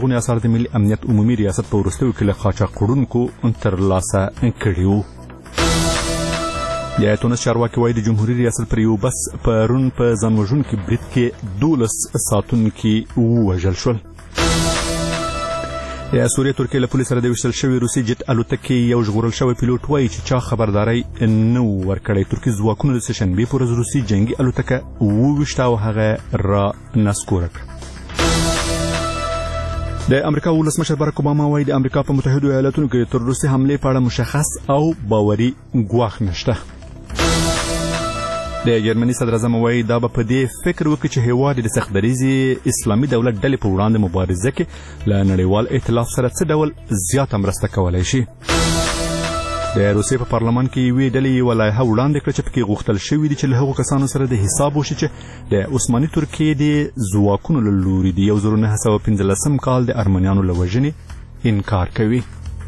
لرغوني اثار د ملي امنیت عمومي ریاست په وروستیو کې له قاچاقړونکو ترلاسه کړي وو. د تونس چارواکي وایي د جمهوریت ریاست پر یو بس پرون په ځانوژونکي برید کې 12 ساتونکي ووژل شول. د سوریې ترکیې له پولیس سره د ویشتل شوي روسي جټ الوتکې یو ژغورل شوی پیلوټ وایي چې چا خبرداری نه ورکړی. ترکي ځواکونو د سهشنبې په ورځ روسي جنګي الوتکه وویشته او هغه را نسکوره کړه. د امریکا ولسمشر باراک اوباما وایي د امریکا په متحدو ایالاتونو کې تر روسي حملې په اړه مشخص او باوري ګواښ نشته. د جرمني صدر اعظم وایي دا به په دې فکر وکړي چې هیواد د سخت دریځي اسلامي دولت ډلې په وړاندې مبارزه کې له نړیوال ائتلاف سره څه ډول زیاته مرسته کولی شي. د روسیې په پارلمان کې یوې ډلې یوه لایحه وړاندې کړه چې پکې غوښتل شوي دي چې له هغو کسانو سره د حساب وشي چې د عثماني ترکیې د ځواکونو له لوري د 1915 کال د ارمنیانو له وژنې انکار کوي.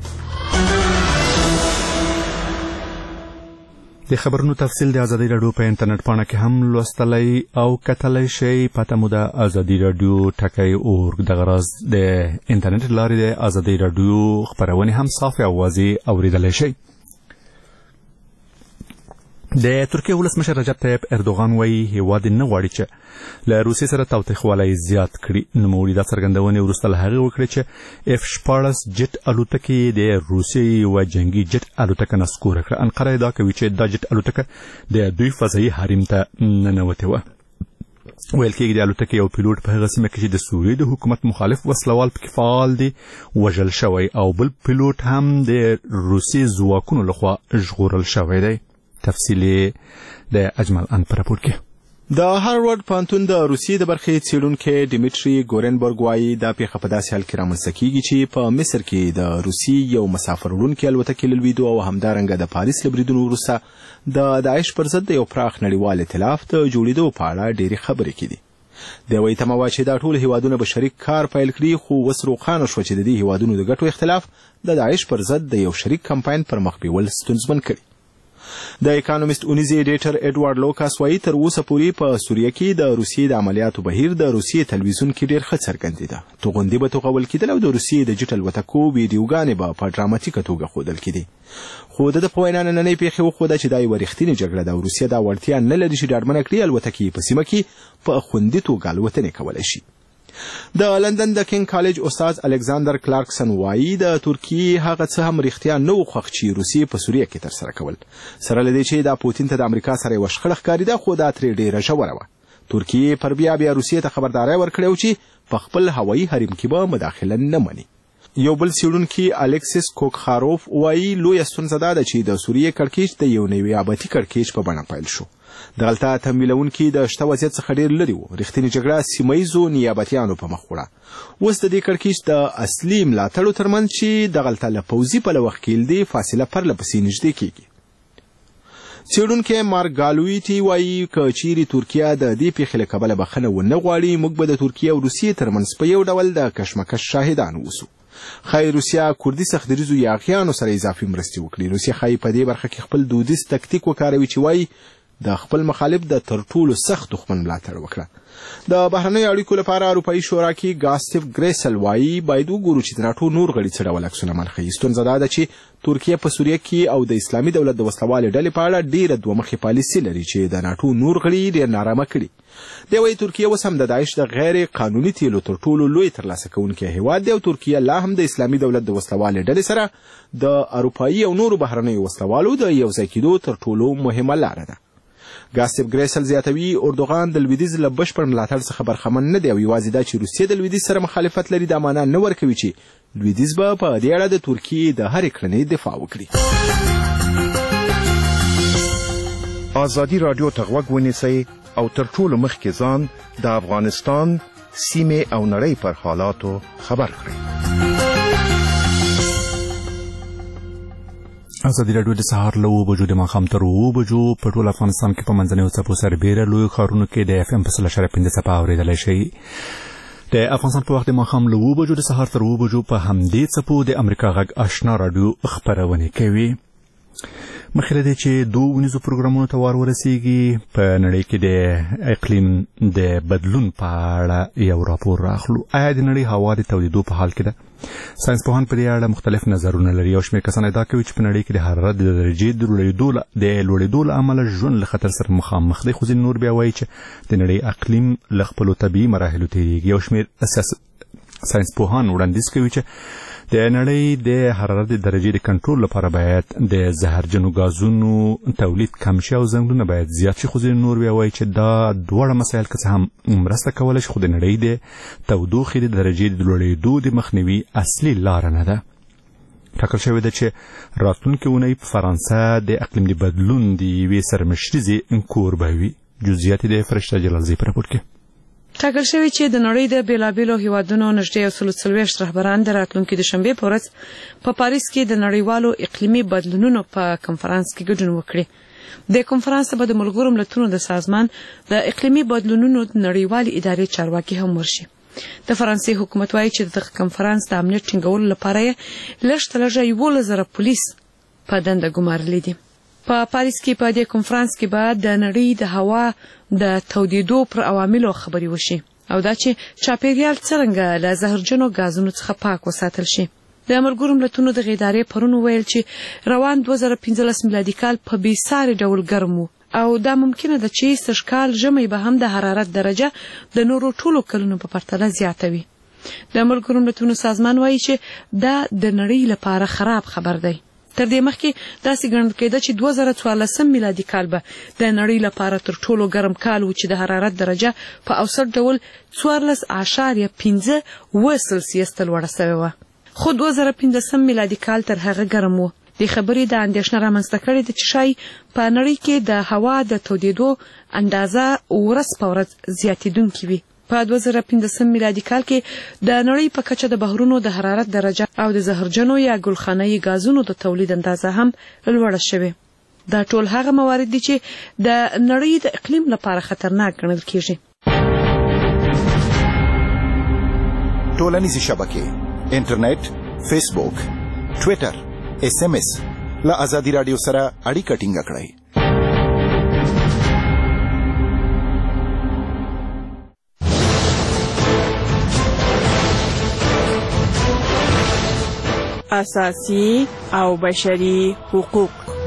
د خبرونو تفصیل د ازادي راډیو په انټرنیټ پاڼه کې هم لوستلی او کتلی شئ. پته مو د ازادي راډیو ټکی .org. دغه راز د انټرنیټ لارې د ازادي راډیو خپرونې هم صافې اوازې اوریدلی شئ. د ترکیې ولسمشر رجب طیب اردوغان وایي هیواد نه غواړي چې له روسیې سره تاوتریخوالی زیات کړي. نوموړي دا څرګندونې وروسته له هغې وکړې چې F-14 جټ الوتکې د روسیې یوه جنګي جټ الوتکه نسکوره کړه. انقره ادعا کوي چې دا جټ الوتکه د دوی فضایي حریم ته ننوتې وه. ویل کېږي د الوتکې یو پیلوټ په هغه سیمه کې چې د سوریې د حکومت مخالف وسلوال پکې فعال دي وژل شوی او بل پیلوټ هم د روسیې ځواکونو لخوا ژغورل شوی دی. تفصیلی د اجمل ان پر راپور کې د هاروارد پوهنتون د روسیې د برخې څېړونکی ډیمیټري ګورنبرګ وایي دا پیښه په داسې حال کې رامنځته کېږي چې په مصر کې د روسیې یو مسافر وړونکي الوتکې له لوېدو او همدارنګه د پاریس له بریدونو وروسته د داعش پر ضد د یو پراخ نړیوال ائتلاف د جوړېدو په اړه ډېرې خبرې کېدي. د وایي تمه وه چې دا ټول هیوادونه به شریک کار پیل کړي، خو اوس روښانه شوه چې د دې هیوادونو د ګټو اختلاف د داعش پر ضد د یو شریک کمپاین پر مخ بیول ستونزمن کړي. د اکانومیست اونیزي ایډیټر ایډوارډ لوکاس وایي تر اوسه پورې په سوریه کې د روسیې د عملیاتو بهیر د روسیې تلویزیون کې ډېر ښه څرګندېده. توغندي به توغول کېدل او د روسیې د جټ الوتکو ویډیوګانې به په ډراماتیکه توګه ښودل کېدې. خو د په وینا نننۍ پیښې وښوده چې دا یوه رښتینې جګړه ده او روسیه دا وړتیا نه لري چې ډاډمنه کړي الوتکې په سیمه کې په خوندي توګه الوتنې کولی شي. د لندن د کینګ کالج استاد الکساندر کلارکسن وایي د ترکیې هغه څه هم رښتیا نه و خوښ چې روسیې په سوریه کې ترسره کول، سره له دې چې دا پوتین ته د امریکا سره یوه شخړه ښکارېده، خو دا ترې ډېره ژوره وه. ترکیې پر بیا روسیې ته خبرداری ورکړی و چې په خپل هوایي حریم کې به مداخله نه مني. یو بل څېړونکي الکسیس کوکخاروف وایي لویه ستونزه دا ده چې د سوریې کړکېچ د یو نیابتي کړکېچ په بڼه پیل شو. دغلته تمویلونکي د شته وضعیت څخه ډېر لرې وو. رښتینې جګړه سیمه ییزو نیابتیانو په مخ وړه. اوس د دې کړکېچ د اصلي ملاتړو ترمنځ چې دغلته له پوځي پلوه ښکېل دي فاصله پرله پسې نږدې کېږي. څېړونکی مارک ګالویټي وایي که چیرې ترکیه د دې پیښې له کبله بخښنه ونه غواړي، موږ به د ترکیې او روسیې ترمنځ په یو ډول د کشمکش شاهدان اوسو. ښایي روسیه کوردي سختدریځو یاغیانو سره اضافي مرستې وکړي. روسیه ښایي په دې برخه کې خپل دودیز تکتیک وکاروي چې وایي د خپل مخالف د تر ټولو سخت دښمن ملاتړ وکړه. د بهرنیو اړیکو لپاره اروپایي شورا کې ګاستیف ګریسل وایي باید وګورو چې د ناټو نور غړي څه ډول عکسونه منښيي. ستونزه دا ده چې ترکیه په سوریه کې او د اسلامي دولت د وسلوالې ډلې په اړه ډېره دومخې پالیسي لري چې د ناټو نور غړي ډېر نارامه کړي. دی وایي ترکیه اوس هم د داعش د غیر قانوني تیلو تر ټولو لوی ترلاسه کوونکی هیواد دی او ترکیه لا هم د اسلامي دولت د وسلوالې ډلې سره د اروپایي او نورو بهرنیو وسلوالو د یو ځای کېدو تر ټولو مهمه لاره ده. ګاستیف ګریسل زیاتوي اردوغان د لویدیځ له بشپړ ملاتړ څخه برخمن نه دی او یوازې دا چې روسیه د لویدیځ سره مخالفت لري دا معنا نه ورکوي چې لویدیځ به په دې اړه د ترکیې د هرې کړنې دفاع وکړي. ازادي راډیو ته غوږ ونیسئ او تر ټولو مخکې ځان د افغانستان سیمې او نړۍ پر حالاتو خبر کړئ. ازادي راډیو د سهار له 9 بجو د ماښام تر 9 بجو په ټول افغانستان کې په منځنیو څپو سربیره لویو ښارونو کې د FM په 100.5 څپه اورېدلی شئ. د افغانستان په وخت د ماښام له 9 بجو د سهار تر 9 بجو په همدې څپو د امریکا غږ آشنا راډیو خپرونې کوي. مخکې له دې چې دوه ونیزو پروګرامونو ته وار ورسیږي په نړۍ کې د اقلیم د بدلون په اړه یو راپور راخلو. آیا د نړۍ هوا د تودېدو په حال کې ده؟ ساينس پوهان په دې اړه مختلف نظرونه لري. یو شمېر کسان ادعا کوي چې په نړۍ کې د حرارت د درجې د لوړېدو له امله ژوند له خطر سره مخامخ دی، خو ځینې نور بیا وایي چې د نړۍ اقلیم له خپلو طبیعي مراحلو تېرېږي. یو شمېر ساينس پوهان وړاندیز کوي چې د نړۍ د حرارت د درجې د کنټرول لپاره باید د زهرجنو غازونو تولید کم شي او ځنګلونه باید زیات شي، خو ځینې نور بیا وایي چې دا دواړه مسایل که څه هم مرسته کولی شي، خو د نړۍ د تودوخې د درجې د لوړېدو د مخنیوي اصلي لاره نه ده. ټاکل شوې ده چې راتلونکې اونۍ په فرانسه د اقلیم د بدلون د یوې سرمشریزې کوربه وي. جزئیات د فرشته جلالزی په راپور کې ټاکل شوی چې د نړۍ د بیلابیلو هیوادونو نږدې 140 رهبران د راتلونکي دوشنبه په ورځ په پاریس کې د نړیوالو اقلیمي بدلونونو په کنفرانس کې ګډون وکړي. د کنفرانس په د ملګرو ملتونو د سازمان د اقلیمي بدلونونو نړیوالې ادارې چارواکي هم ورشي. د فرانسې حکومت وايي چې د کنفرانس د امنیت ټینګولو لپاره لږ 11,000 پولیس په دنده ګمارلي دي. په پاریس کې په دې کنفرانس کې به د نړۍ د هوا د تودېدو پر عواملو خبري وشي او دا چې چاپیریال څنګه له زهرجنو غازونو څخه پاک وساتل شي. د ملګرو ملتونو د ادارې پرون ویل چې روان 2015 میلادي کال په بېساري ډول ګرم و او دا ممکنه ده چې سږکال ژمی به هم د حرارت درجه د نورو ټولو کلونو په پرتله زیاته وي. د ملګرو ملتونو سازمان وایي چې دا د نړۍ لپاره خراب خبر دی. تر دې مخکې داسې ګڼل کېده چې 2014 میلادي کال به د نړۍ لپاره تر ټولو ګرم کال و چې د حرارت درجه په اوسط ډول 14.5 سلسیس ته لوړه شوې وه، خو 2015 میلادي کال تر هغه ګرم و. د خبرې د اندېښنه رامنځته کړې ده چې شاید په نړۍ کې د هوا د تودېدو اندازه ورځ په ورځ زیاتېدونکې وي. په 2015 میلادي کال کې د نړۍ په کچه د بحرونو د حرارت درجه او د زهرجنو یا ګلخانه‌ای غازونو د تولید اندازه هم لوړه شوې. دا ټول هغه موارد دي چې د نړۍ د اقلیم لپاره خطرناک ګڼل کېږي. ټولنیزې شبکې، انټرنیټ، فیسبوک، ټویټر، SMS له آزادي رادیو سره اړیکه ټینګه کړئ. اساسي او بشري حقوق.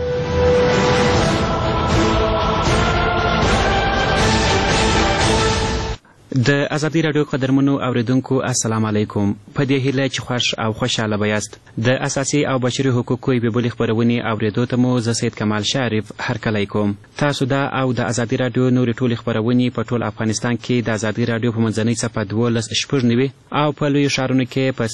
د آزادي رادیو قدرمنو اوریدونکو السلام علیکم. په دې هیله چې خوښ او خوشاله بیاست. د اساسي او بشري حقوقو یوې بلې خپرونې اوریدو ته مو زه سید کمال شریف هرکلی کوم. تاسو دا او د آزادي رادیو نورې ټولې خپرونې په ټول افغانستان کې د آزادي رادیو په منځنۍ صفحه 12 شپږ نوي او په لویو ښارونو کې په